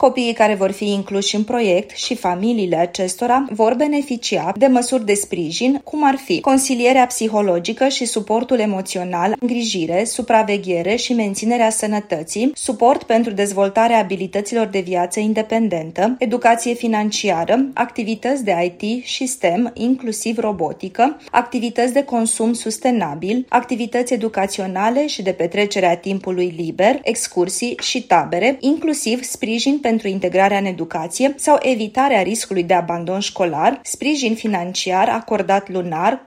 Copiii care vor fi incluși în proiect și familiile acestora vor beneficia de măsuri de sprijin, cum ar fi consilierea psihologică și suportul emoțional, îngrijire, supraveghere și menținerea sănătății, suport pentru dezvoltarea abilităților de viață independentă, educație financiară, activități de IT și STEM, inclusiv robotică, activități de consum sustenabil, activități educaționale și de petrecere a timpului liber, excursii și tabere, inclusiv sprijin pentru integrarea în educație sau evitarea riscului de abandon școlar, sprijin financiar acordat lunar,